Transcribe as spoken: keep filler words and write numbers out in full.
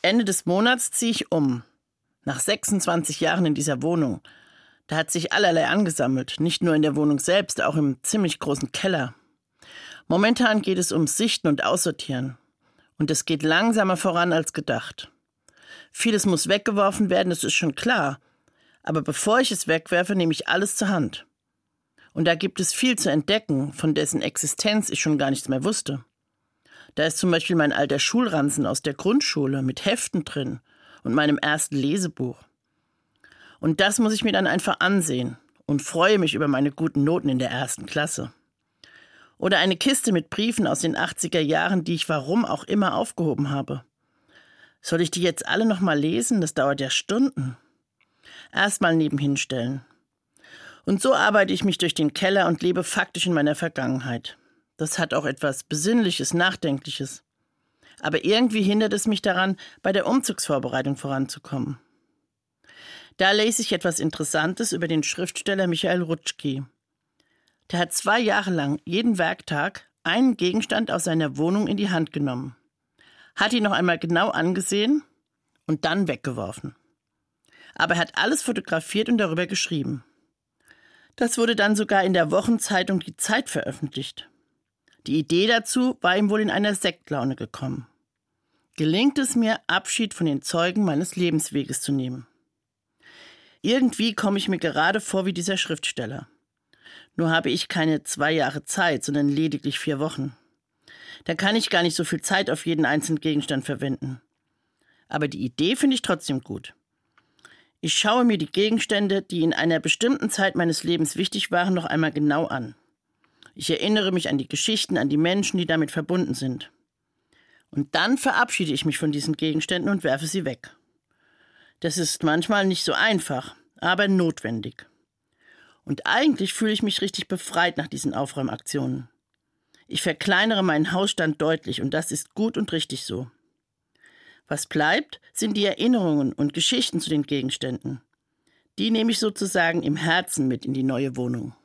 Ende des Monats ziehe ich um. Nach sechsundzwanzig Jahren in dieser Wohnung. Da hat sich allerlei angesammelt. Nicht nur in der Wohnung selbst, auch im ziemlich großen Keller. Momentan geht es ums Sichten und Aussortieren. Und es geht langsamer voran als gedacht. Vieles muss weggeworfen werden, das ist schon klar. Aber bevor ich es wegwerfe, nehme ich alles zur Hand. Und da gibt es viel zu entdecken, von dessen Existenz ich schon gar nichts mehr wusste. Da ist zum Beispiel mein alter Schulranzen aus der Grundschule mit Heften drin und meinem ersten Lesebuch. Und das muss ich mir dann einfach ansehen und freue mich über meine guten Noten in der ersten Klasse. Oder eine Kiste mit Briefen aus den achtziger Jahren, die ich warum auch immer aufgehoben habe. Soll ich die jetzt alle noch mal lesen? Das dauert ja Stunden. Erst mal nebenhin stellen. Und so arbeite ich mich durch den Keller und lebe faktisch in meiner Vergangenheit. Das hat auch etwas Besinnliches, Nachdenkliches. Aber irgendwie hindert es mich daran, bei der Umzugsvorbereitung voranzukommen. Da lese ich etwas Interessantes über den Schriftsteller Michael Rutschki. Der hat zwei Jahre lang jeden Werktag einen Gegenstand aus seiner Wohnung in die Hand genommen, hat ihn noch einmal genau angesehen und dann weggeworfen. Aber er hat alles fotografiert und darüber geschrieben. Das wurde dann sogar in der Wochenzeitung Die Zeit veröffentlicht. Die Idee dazu war ihm wohl in einer Sektlaune gekommen. Gelingt es mir, Abschied von den Zeugen meines Lebensweges zu nehmen? Irgendwie komme ich mir gerade vor wie dieser Schriftsteller. Nur habe ich keine zwei Jahre Zeit, sondern lediglich vier Wochen. Da kann ich gar nicht so viel Zeit auf jeden einzelnen Gegenstand verwenden. Aber die Idee finde ich trotzdem gut. Ich schaue mir die Gegenstände, die in einer bestimmten Zeit meines Lebens wichtig waren, noch einmal genau an. Ich erinnere mich an die Geschichten, an die Menschen, die damit verbunden sind. Und dann verabschiede ich mich von diesen Gegenständen und werfe sie weg. Das ist manchmal nicht so einfach, aber notwendig. Und eigentlich fühle ich mich richtig befreit nach diesen Aufräumaktionen. Ich verkleinere meinen Hausstand deutlich und das ist gut und richtig so. Was bleibt, sind die Erinnerungen und Geschichten zu den Gegenständen. Die nehme ich sozusagen im Herzen mit in die neue Wohnung.